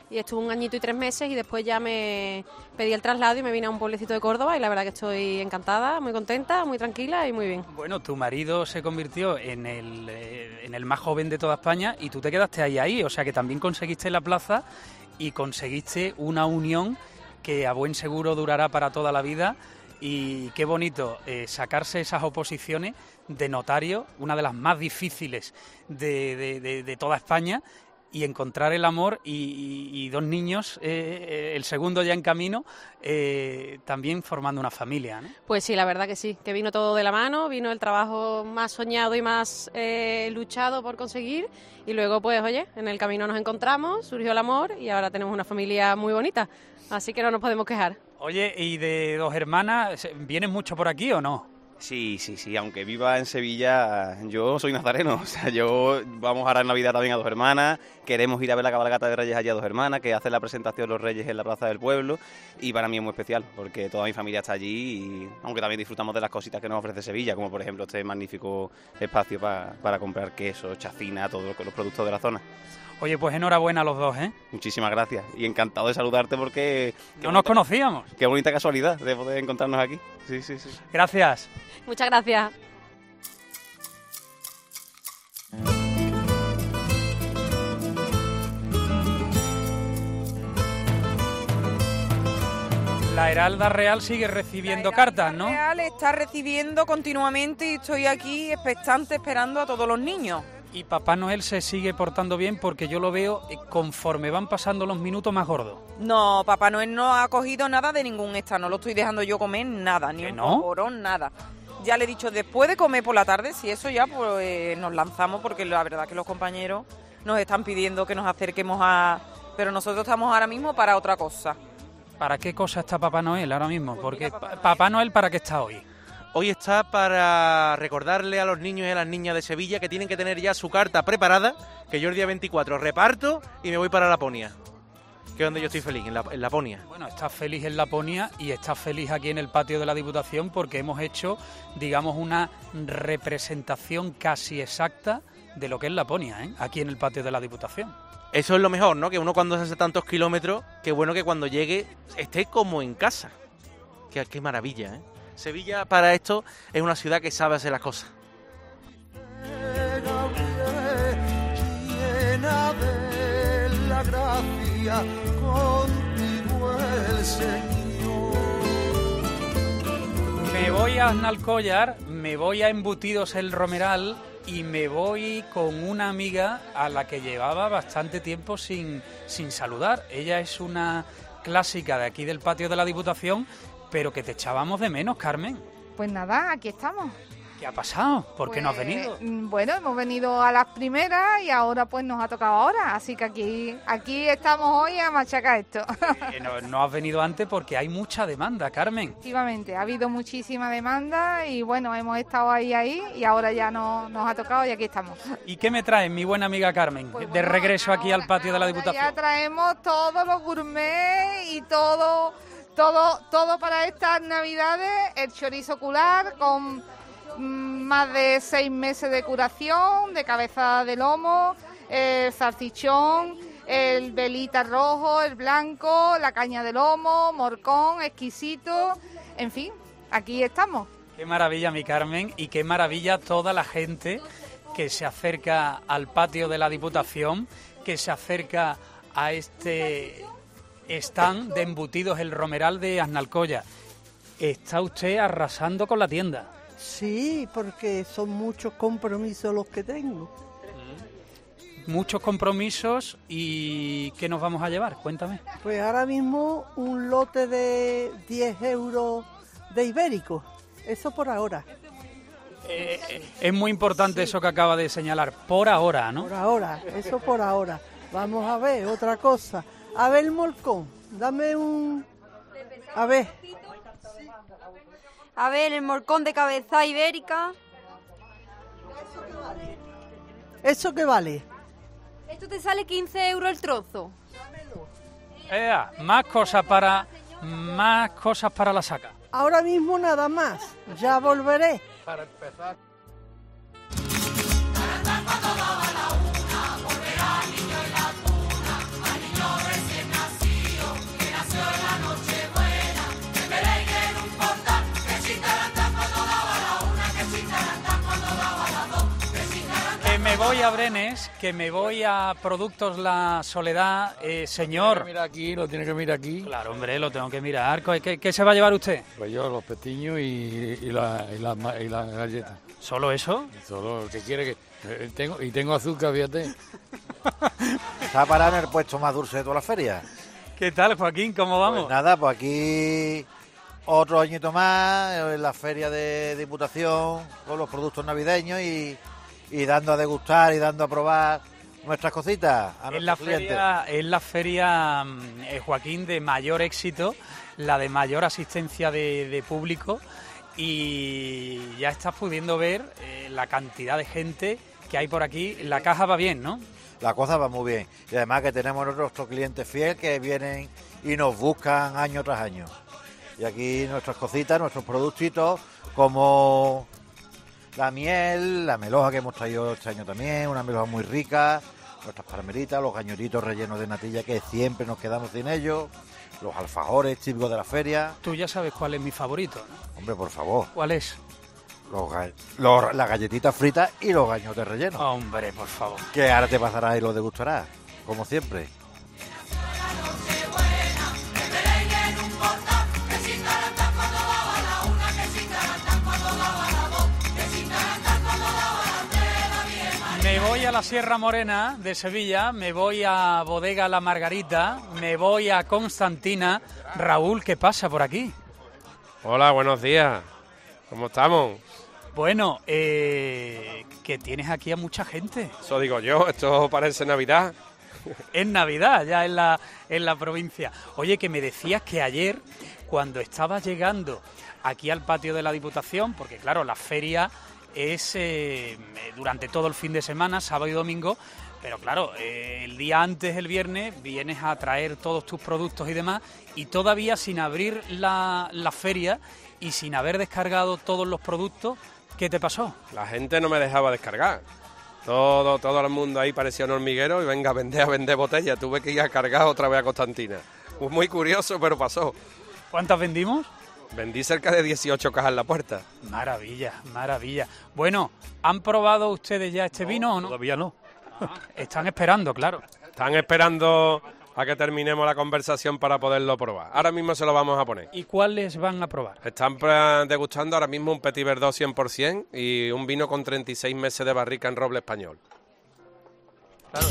y estuve 1 añito y 3 meses y después ya me pedí el traslado y me vine a un pueblecito de Córdoba y la verdad que estoy encantada, muy contenta, muy tranquila y muy bien. Bueno, tu marido se convirtió en el más joven de toda España y tú te quedaste ahí, o sea que también conseguiste la plaza y conseguiste una unión que a buen seguro durará para toda la vida. Y qué bonito sacarse esas oposiciones de notario, una de las más difíciles de toda España, y encontrar el amor y 2 niños, el segundo ya en camino, también formando una familia, ¿no? Pues sí, la verdad que sí, que vino todo de la mano, vino el trabajo más soñado y más luchado por conseguir, y luego pues oye, en el camino nos encontramos, surgió el amor y ahora tenemos una familia muy bonita, así que no nos podemos quejar. Oye, ¿y de 2 hermanas, vienes mucho por aquí o no? Sí, aunque viva en Sevilla, yo soy nazareno, o sea, vamos ahora en Navidad también a 2 hermanas, queremos ir a ver la cabalgata de Reyes allí a 2 hermanas, que hacen la presentación los Reyes en la Plaza del Pueblo, y para mí es muy especial, porque toda mi familia está allí, y aunque también disfrutamos de las cositas que nos ofrece Sevilla, como por ejemplo este magnífico espacio para comprar queso, chacina, todos los productos de la zona. Oye, pues enhorabuena a los 2, ¿eh? Muchísimas gracias y encantado de saludarte porque... No nos conocíamos. Qué bonita casualidad de poder encontrarnos aquí. Sí. Gracias. Muchas gracias. La Heralda Real sigue recibiendo cartas, ¿no? La Heralda Real está recibiendo continuamente y estoy aquí expectante esperando a todos los niños. Y Papá Noel se sigue portando bien porque yo lo veo conforme van pasando los minutos más gordos. No, Papá Noel no ha cogido nada de ningún extra, no lo estoy dejando yo comer nada, ni un polvorón, nada. Ya le he dicho, después de comer por la tarde, si eso ya, pues nos lanzamos porque la verdad que los compañeros nos están pidiendo que nos acerquemos a... Pero nosotros estamos ahora mismo para otra cosa. ¿Para qué cosa está Papá Noel ahora mismo? Porque Papá Noel, ¿para qué está hoy? Hoy está para recordarle a los niños y a las niñas de Sevilla que tienen que tener ya su carta preparada, que yo el día 24 reparto y me voy para Laponia, que es donde yo estoy feliz, en Laponia. Bueno, estás feliz en Laponia y estás feliz aquí en el patio de la Diputación porque hemos hecho, digamos, una representación casi exacta de lo que es Laponia, ¿eh? Aquí en el patio de la Diputación. Eso es lo mejor, ¿no? Que uno cuando se hace tantos kilómetros, qué bueno que cuando llegue esté como en casa. Qué maravilla, ¿eh? Sevilla para esto es una ciudad que sabe hacer las cosas. Llena de la gracia, contigo el Señor. Me voy a Aznalcóllar, me voy a Embutidos El Romeral y me voy con una amiga a la que llevaba bastante tiempo sin saludar. Ella es una clásica de aquí del patio de la Diputación, pero que te echábamos de menos, Carmen. Pues nada, aquí estamos. ¿Qué ha pasado? ¿Por qué no has venido? Bueno, hemos venido a las primeras y ahora pues nos ha tocado ahora, así que aquí estamos hoy a machacar esto. No has venido antes porque hay mucha demanda, Carmen. Efectivamente, ha habido muchísima demanda y bueno, hemos estado ahí y ahora ya nos ha tocado y aquí estamos. ¿Y qué me traes, mi buena amiga Carmen, pues de regreso aquí al patio de la Diputación? Ya traemos todos los gourmet y todo para estas Navidades, el chorizo ocular con más de 6 meses de curación, de cabeza de lomo, el salchichón, el velita rojo, el blanco, la caña de lomo, morcón, exquisito, en fin, aquí estamos. Qué maravilla, mi Carmen, y qué maravilla toda la gente que se acerca al patio de la Diputación, que se acerca a este stand de Embutidos El Romeral de Aznalcóllar. Está usted arrasando con la tienda. Sí, porque son muchos compromisos los que tengo. Muchos compromisos. ¿Y qué nos vamos a llevar? Cuéntame. Pues ahora mismo un lote de 10 euros de ibérico. Eso por ahora. Es muy importante eso que acaba de señalar. Por ahora, ¿no? Por ahora, eso por ahora. Vamos a ver, otra cosa. A ver el morcón. Dame un... A ver. A ver, el morcón de cabeza ibérica. ¿Eso qué vale? Esto te sale 15 euros el trozo. Más cosas para la saca. Ahora mismo nada más. Ya volveré. Para empezar. Volverá niño en la cuna, al niño recién me voy a Brenes, que me voy a Productos La Soledad. Señor. Lo tiene que mirar aquí. Claro, hombre, lo tengo que mirar. ¿Qué se va a llevar usted? Pues yo los pestiños y la galleta. ¿Solo eso? Solo, ¿qué quiere que...? Tengo azúcar, fíjate. Está parado en el puesto más dulce de toda la feria. ¿Qué tal, Joaquín? ¿Cómo vamos? Pues nada, pues aquí otro añito más en la feria de Diputación con los productos navideños y dando a degustar y dando a probar nuestras cositas a nuestros clientes. Es la feria, Joaquín, de mayor éxito, la de mayor asistencia de público, y ya estás pudiendo ver la cantidad de gente que hay por aquí. La caja va bien, ¿no? La cosa va muy bien. Y además que tenemos nuestros clientes fieles que vienen y nos buscan año tras año. Y aquí nuestras cositas, nuestros productitos, como la miel, la meloja que hemos traído este año también, una meloja muy rica, nuestras palmeritas, los gañoritos rellenos de natilla que siempre nos quedamos sin ellos, los alfajores típicos de la feria. Tú ya sabes cuál es mi favorito, ¿no? Hombre, por favor. ¿Cuál es? Las galletitas fritas y los gañotes rellenos. Hombre, por favor. Que ahora te pasarás y los degustarás, como siempre. Me voy a la Sierra Morena de Sevilla, me voy a Bodega La Margarita, me voy a Constantina. Raúl, ¿qué pasa por aquí? Hola, buenos días. ¿Cómo estamos? Bueno, que tienes aquí a mucha gente. Eso digo yo, esto parece Navidad. Es Navidad ya en la provincia. Oye, que me decías que ayer, cuando estabas llegando aquí al patio de la Diputación, porque claro, la feria es durante todo el fin de semana, sábado y domingo, pero claro, el día antes, el viernes, vienes a traer todos tus productos y demás, y todavía sin abrir la feria y sin haber descargado todos los productos, ¿qué te pasó? La gente no me dejaba descargar. Todo el mundo ahí parecía un hormiguero y venga a vender botellas. Tuve que ir a cargar otra vez a Constantina. Muy curioso, pero pasó. ¿Cuántas vendimos? Vendí cerca de 18 cajas en la puerta. Maravilla, maravilla. Bueno, ¿han probado ustedes ya este vino o no? Todavía no. Están esperando, claro. Están esperando a que terminemos la conversación para poderlo probar. Ahora mismo se lo vamos a poner. ¿Y cuáles van a probar? Están degustando ahora mismo un Petit Verdot 100% y un vino con 36 meses de barrica en roble español. Claro,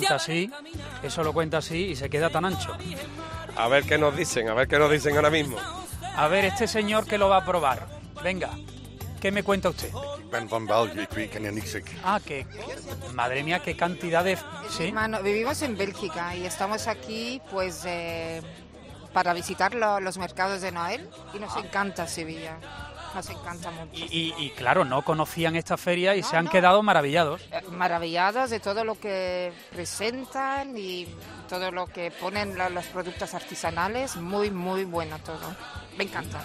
eso lo cuenta así y se queda tan ancho. A ver qué nos dicen ahora mismo. A ver, este señor que lo va a probar. Venga, ¿qué me cuenta usted? Ben van België, ik ken je niks. Que madre mía, qué cantidad de... ¿Sí? Hermano, vivimos en Bélgica y estamos aquí pues para visitar los mercados de Noel y nos encanta Sevilla, nos encanta mucho. Y claro, no conocían esta feria y se han quedado maravillados. Maravillados de todo lo que presentan y todo lo que ponen los productos artesanales, muy, muy bueno todo. Me encanta.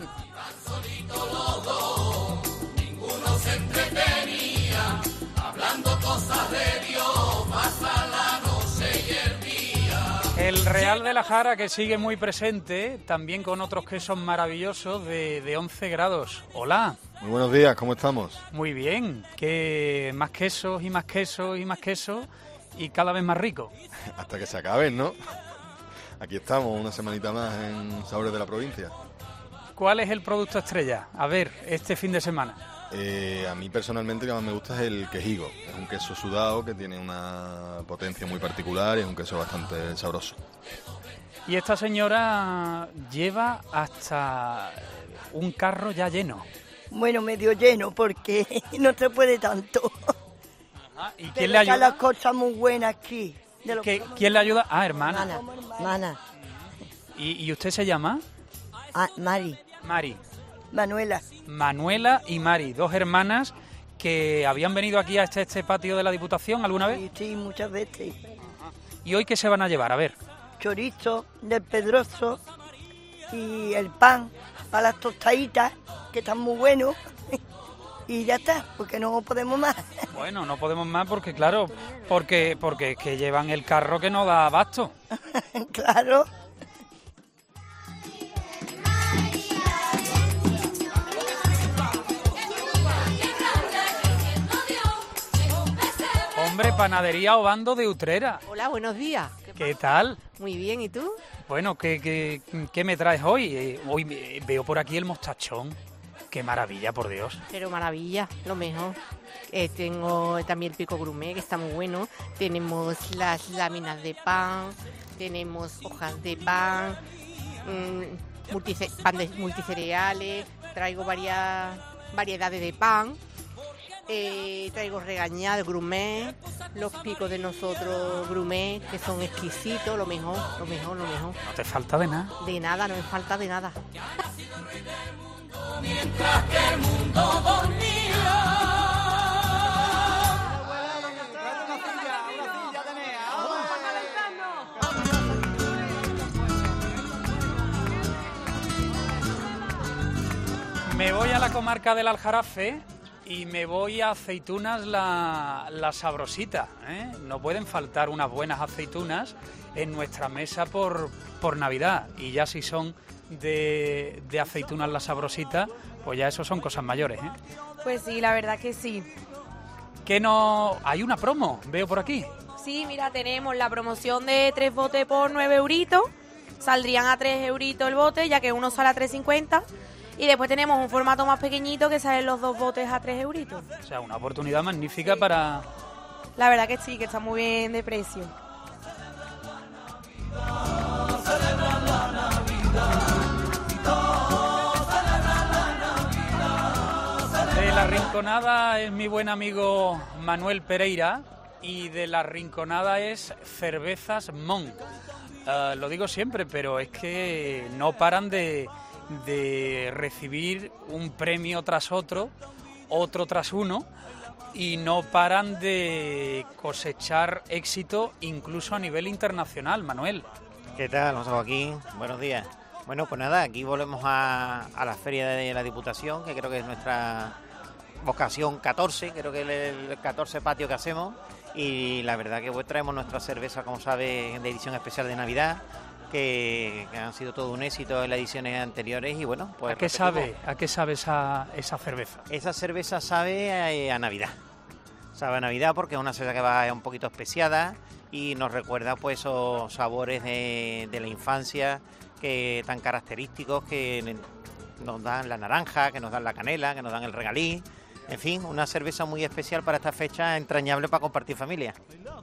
Ninguno se entretenía, hablando cosas de Dios, pasa la noche y el día. El Real de la Jara, que sigue muy presente, también con otros quesos maravillosos de 11 grados. Hola. Muy buenos días, ¿cómo estamos? Muy bien, que más quesos y más quesos y más quesos y cada vez más rico. Hasta que se acaben, ¿no? Aquí estamos, una semanita más en Sabores de la Provincia. ¿Cuál es el producto estrella? A ver, este fin de semana. A mí personalmente lo que más me gusta es el quejigo. Es un queso sudado que tiene una potencia muy particular y es un queso bastante sabroso. Y esta señora lleva hasta un carro ya lleno. Bueno, medio lleno porque no se puede tanto. ¿Y quién le ayuda? Las cosas muy buenas aquí. ¿Quién le ayuda? Hermana. Mana. ¿Y usted se llama? Mari. Manuela y Mari, dos hermanas que habían venido aquí a este patio de la Diputación alguna vez. Sí, muchas veces. ¿Y hoy qué se van a llevar? A ver. Chorizo del Pedroso y el pan para las tostaditas, que están muy buenos. Y ya está, porque no podemos más. Bueno, no podemos más porque, claro, porque es que llevan el carro que no da abasto. Claro. Hombre, Panadería Obando de Utrera. Hola, buenos días. ¿Qué tal? Muy bien, ¿y tú? Bueno, ¿qué me traes hoy? Hoy veo por aquí el mostachón. Qué maravilla, por Dios. Pero maravilla, lo mejor. Tengo también el pico gourmet, que está muy bueno. Tenemos las láminas de pan, tenemos hojas de pan, pan de multicereales, traigo variedades de pan. Traigo regañadas gourmet, los picos de nosotros gourmet, que son exquisitos, lo mejor. ¿No te falta de nada? De nada, no me falta de nada. Mientras que el mundo dormía. Me voy a la comarca del Aljarafe y me voy a Aceitunas la Sabrosita, ¿eh? No pueden faltar unas buenas aceitunas en nuestra mesa por Navidad. Y ya si son de Aceitunas la Sabrosita, pues ya eso son cosas mayores, ¿eh? Pues sí, la verdad que sí. Que no... Hay una promo, veo por aquí. Sí, mira, tenemos la promoción de 3 botes por 9 euritos. Saldrían a 3 euritos el bote, ya que uno sale a 3,50. Y después tenemos un formato más pequeñito que salen los 2 botes a 3 euritos. O sea, una oportunidad magnífica para... La verdad que sí, que está muy bien de precio. De La Rinconada es mi buen amigo Manuel Pereira y de La Rinconada es Cervezas Mon. Lo digo siempre, pero es que no paran de recibir un premio tras otro tras uno, y no paran de cosechar éxito incluso a nivel internacional, Manuel. ¿Qué tal, José Joaquín? Buenos días. Bueno, pues nada, aquí volvemos a la Feria de la Diputación, que creo que es nuestra vocación 14, creo que es el 14 patio que hacemos, y la verdad que pues traemos nuestra cerveza, como sabe, de edición especial de Navidad, que han sido todo un éxito en las ediciones anteriores y bueno, pues... ¿A qué sabe esa cerveza? Esa cerveza sabe a Navidad. Sabe a Navidad porque es una cerveza que va un poquito especiada y nos recuerda pues esos sabores de la infancia que tan característicos que nos dan la naranja, que nos dan la canela, que nos dan el regaliz. En fin, una cerveza muy especial para esta fecha, entrañable para compartir familia.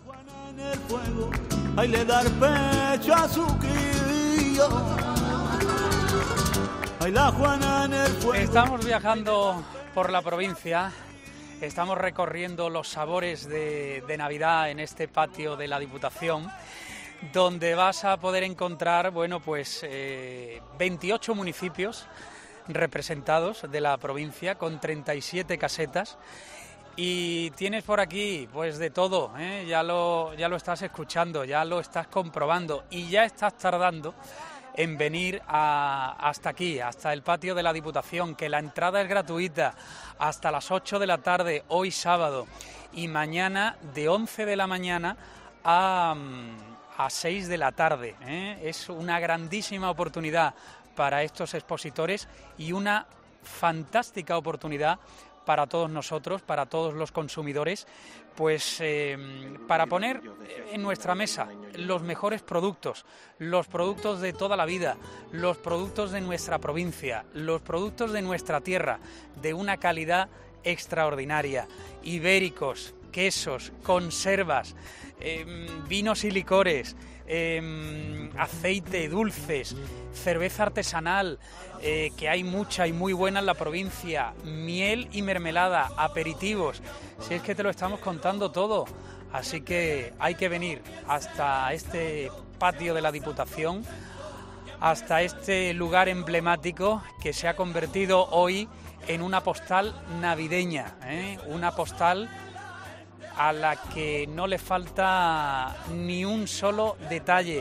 Hay le dar pecho a su crío. Hay la Juana en el fuego. Estamos viajando por la provincia, estamos recorriendo los sabores de Navidad en este patio de la Diputación, donde vas a poder encontrar, bueno, pues 28 municipios representados de la provincia con 37 casetas. Y tienes por aquí pues de todo, ¿eh? Ya lo estás escuchando, ya lo estás comprobando y ya estás tardando en venir hasta aquí, hasta el patio de la Diputación, que la entrada es gratuita hasta las 8 de la tarde, hoy sábado, y mañana de 11 de la mañana a 6 de la tarde, ¿eh? Es una grandísima oportunidad para estos expositores y una fantástica oportunidad para todos nosotros, para todos los consumidores, pues para poner en nuestra mesa los mejores productos, los productos de toda la vida, los productos de nuestra provincia, los productos de nuestra tierra, de una calidad extraordinaria, ibéricos, quesos, conservas, vinos y licores, aceite, dulces, cerveza artesanal, que hay mucha y muy buena en la provincia, miel y mermelada, aperitivos. Si es que te lo estamos contando todo, así que hay que venir hasta este patio de la Diputación, hasta este lugar emblemático que se ha convertido hoy en una postal navideña, ¿eh? Una postal a la que no le falta ni un solo detalle.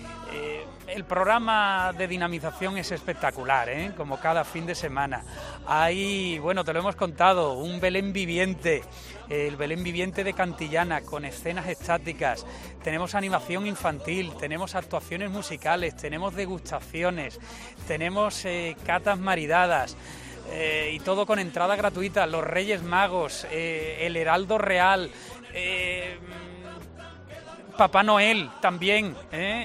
El programa de dinamización es espectacular, ¿eh? Como cada fin de semana. Hay, bueno, te lo hemos contado, un Belén viviente, el Belén viviente de Cantillana, con escenas estáticas. Tenemos animación infantil, tenemos actuaciones musicales, tenemos degustaciones, tenemos catas maridadas. y todo con entrada gratuita, los Reyes Magos, el Heraldo Real, Papá Noel también,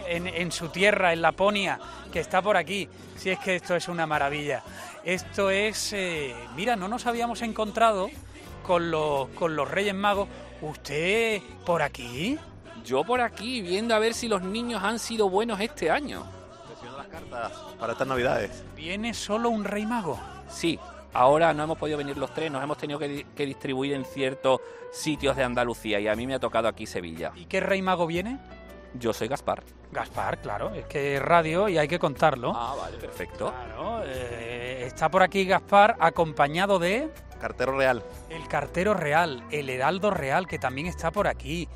en su tierra, en Laponia, que está por aquí. Si es que esto es una maravilla. Esto es... mira, no nos habíamos encontrado con los Reyes Magos. ¿Usted por aquí? Yo por aquí, viendo a ver si los niños han sido buenos este año. Las cartas para estas navidades. ¿Viene solo un Rey Mago? Sí, ahora no hemos podido venir los tres, nos hemos tenido que distribuir en ciertos sitios de Andalucía y a mí me ha tocado aquí Sevilla. ¿Y qué Rey Mago viene? Yo soy Gaspar. Gaspar, claro, es que es radio y hay que contarlo. Ah, vale, perfecto. Claro, está por aquí Gaspar acompañado de... Cartero Real. El Cartero Real, el Heraldo Real, que también está por aquí.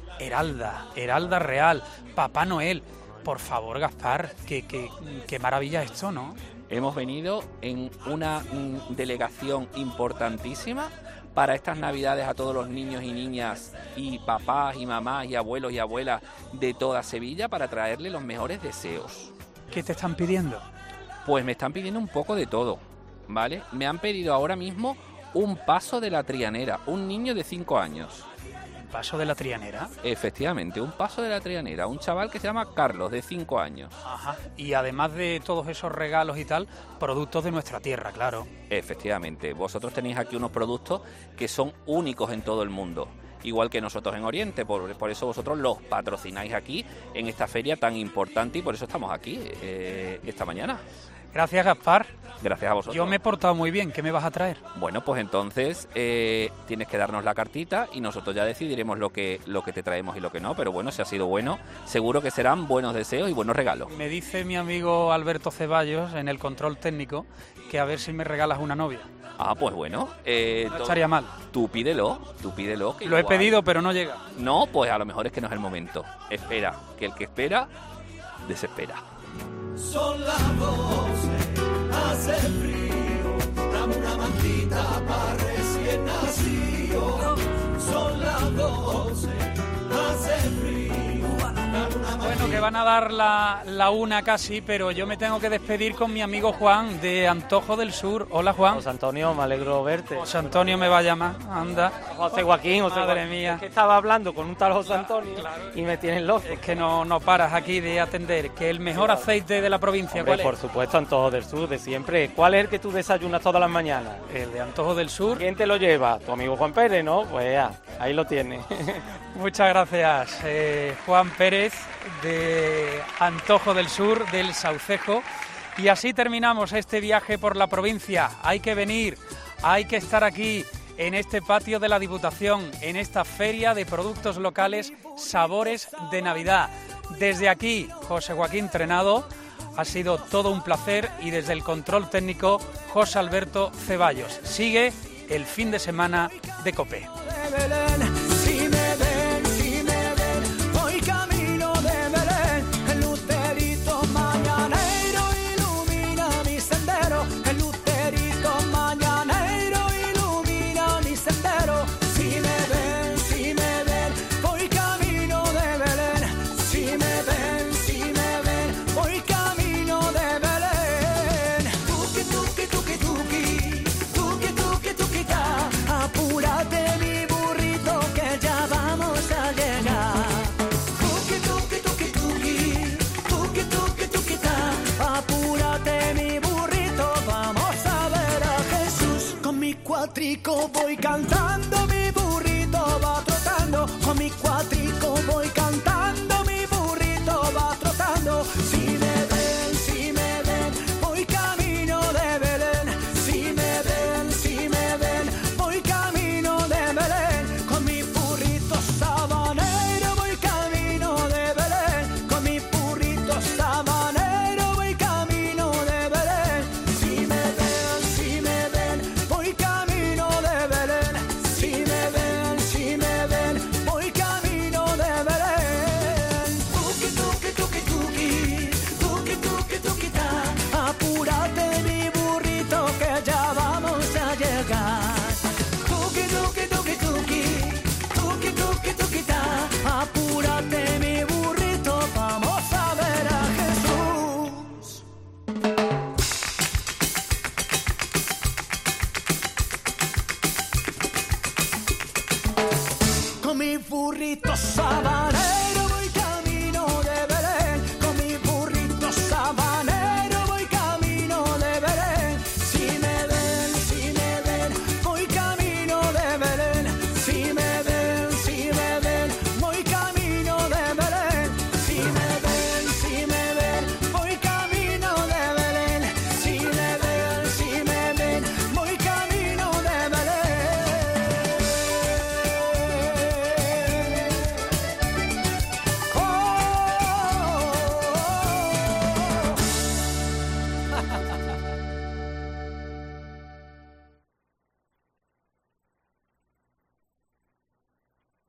Heralda Real, Papá Noel. Por favor, Gaspar, qué maravilla esto, ¿no? Hemos venido en una delegación importantísima para estas navidades a todos los niños y niñas y papás y mamás y abuelos y abuelas de toda Sevilla para traerles los mejores deseos. ¿Qué te están pidiendo? Pues me están pidiendo un poco de todo, ¿vale? Me han pedido ahora mismo un paso de la Trianera, un niño de 5 años. ¿Paso de la Trianera? Efectivamente, un paso de la Trianera, un chaval que se llama Carlos, de 5 años. Ajá, y además de todos esos regalos y tal, productos de nuestra tierra, claro. Efectivamente, vosotros tenéis aquí unos productos que son únicos en todo el mundo, igual que nosotros en Oriente, por eso vosotros los patrocináis aquí en esta feria tan importante y por eso estamos aquí esta mañana. Gracias, Gaspar. Gracias a vosotros. Yo me he portado muy bien. ¿Qué me vas a traer? Bueno, pues entonces tienes que darnos la cartita y nosotros ya decidiremos lo que te traemos y lo que no. Pero bueno, si ha sido bueno, seguro que serán buenos deseos y buenos regalos. Me dice mi amigo Alberto Ceballos en el control técnico que a ver si me regalas una novia. Ah, pues bueno. No estaría mal. Tú pídelo. Que lo he pedido, pero no llega. No, pues a lo mejor es que no es el momento. Espera, que el que espera, desespera. Son las 12, hace frío, dame una mantita para recién nacido. Son las 12, hace frío, dame una mantita. Bueno, que van a dar la una casi, pero yo me tengo que despedir con mi amigo Juan de Antojo del Sur. Hola, Juan. José Antonio, me alegro verte. José Antonio me va a llamar, anda. José Joaquín, Madre mía. Es que estaba hablando con un tal José Antonio y me tienes loco. Es que no paras aquí de atender. Que el mejor aceite de la provincia, Hombre, ¿cuál es? por supuesto, Antojo del Sur, de siempre. ¿Cuál es el que tú desayunas todas las mañanas? El de Antojo del Sur. ¿Quién te lo lleva? Tu amigo Juan Pérez, ¿no? Pues ya, ahí lo tienes. Muchas gracias, Juan Pérez, de Antojo del Sur, del Saucejo. Y así terminamos este viaje por la provincia. Hay que venir, hay que estar aquí, en este patio de la Diputación, en esta feria de productos locales, Sabores de Navidad. Desde aquí, José Joaquín Trenado, ha sido todo un placer y desde el control técnico, José Alberto Ceballos. Sigue el fin de semana de COPE. Si me ven, voy camino de Belén. El lucerito mañanero ilumina mi sendero. El lucerito mañanero ilumina mi sendero. Si me ven, voy camino de Belén. Si me ven, voy camino de Belén. Tuki, tuki, tuki, tuki, tuki, tuki, tuki, ta. Apúrate mi burrito que ya vamos a llegar. Tuki, tuki, tuki, tuki, tuki, tuki, tuki, ta. Apúrate mi burrito, vamos a ver a Jesús. Con mi cuatrico voy cantando, mi burrito va trotando. Con mi cuatrico voy cantando, mi burrito va trotando. Si me ven, voy camino de Belén. Si me ven, voy camino de Belén. Con mi burrito sabanero voy camino de Belén. Con mi burrito sabanero voy camino de Belén. Si me ven, voy camino de Belén. Si me ven, voy camino de Belén. mi burrito sabanero.